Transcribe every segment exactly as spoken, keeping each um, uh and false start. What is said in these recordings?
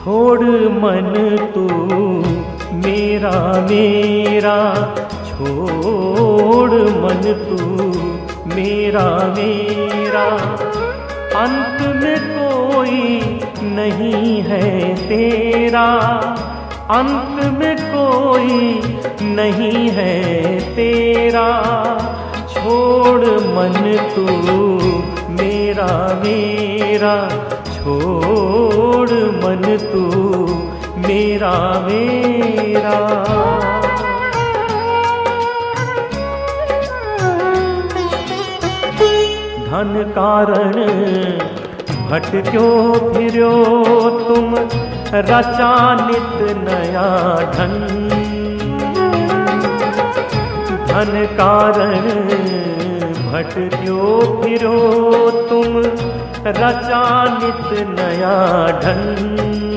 छोड़ मन तू मेरा मेरा, छोड़ मन तू मेरा मेरा। अंत में कोई नहीं है तेरा, अंत में कोई नहीं है तेरा। छोड़ मन तू मेरा मेरा, छोड़ मन तू मेरा मेरा। धन कारण भटक्यो फिर्यो तुम, रचा नित नया ढंग। धन कारण भटक्यो फिरो तुम, रचा नित नया ढंग।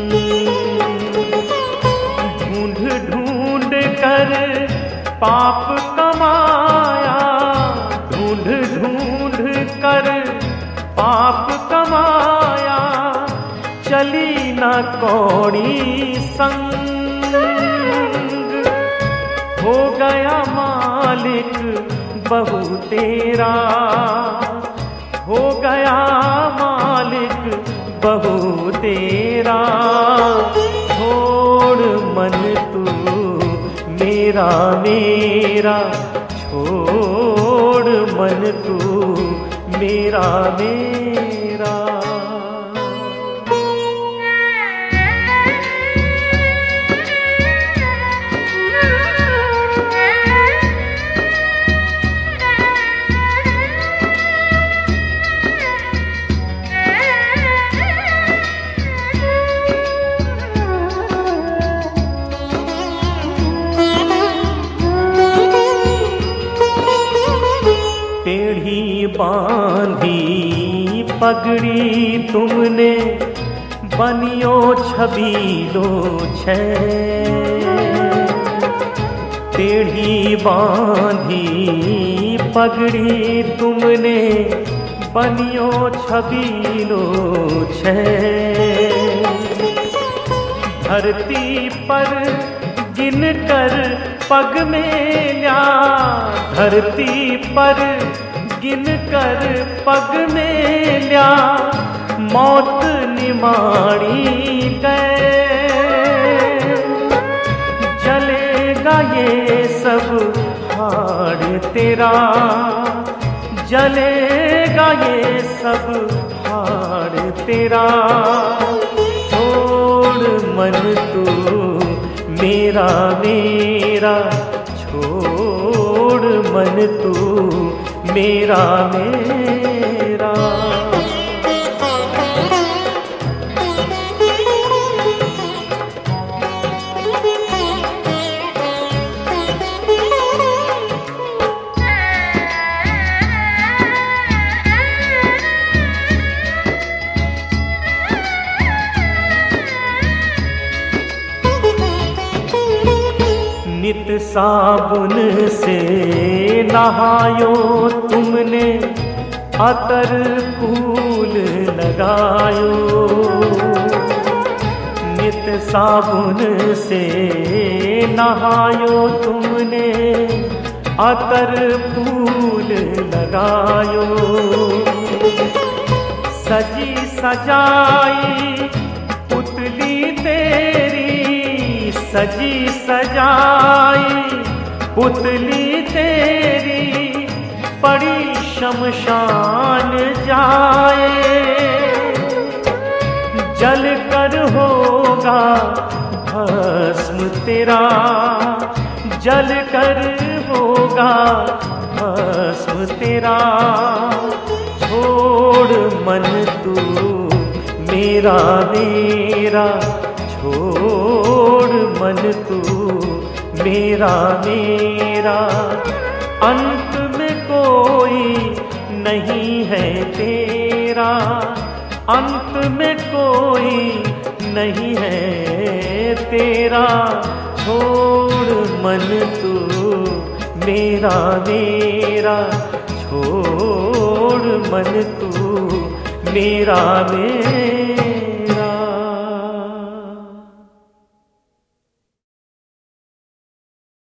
ढूंढ ढूंढ कर पाप कमाया, ढूंढ ढूंढ कर पाप कमाया। चली न कौड़ी संग, हो गया मालिक बहु तेरा, हो गया मालिक बहु तेरा। छोड़ मन तू मेरा मेरा, छोड़ मन तू मेरा मेरा। टेढ़ी बांधी पगड़ी तुमने, बनियो छबीलो छै। टेढ़ी बांधी पगड़ी तुमने, बनियो छबीलो छै। धरती पर गिन कर पग मेल्या, धरती पर गिन कर पग मेल्या। मौत निमाड़ी गए, जलेगा ये सब हाड़ तेरा, जलेगा ये सब हाड़ तेरा। छोड़ मन तू मेरा मेरा, छोड़ मन तू मेरा मेरा। नित साबुन से नहायो तुमने, अतर फूल लगायो। नित साबुन से नहायो तुमने, अतर फूल लगायो। सजी सजाई पुतली तेरी, सजी सजाई पुतली तेरी। पड़ी शमशान जाए, जल कर होगा भस्म तेरा, जल कर होगा भस्म तेरा। छोड़ मन तू मेरा मेरा, छोड़ मन तू मेरा मेरा। अंत में कोई नहीं है तेरा, अंत में कोई नहीं है तेरा। छोड़ मन तू मेरा मेरा, छोड़ मन तू मेरा मेरा।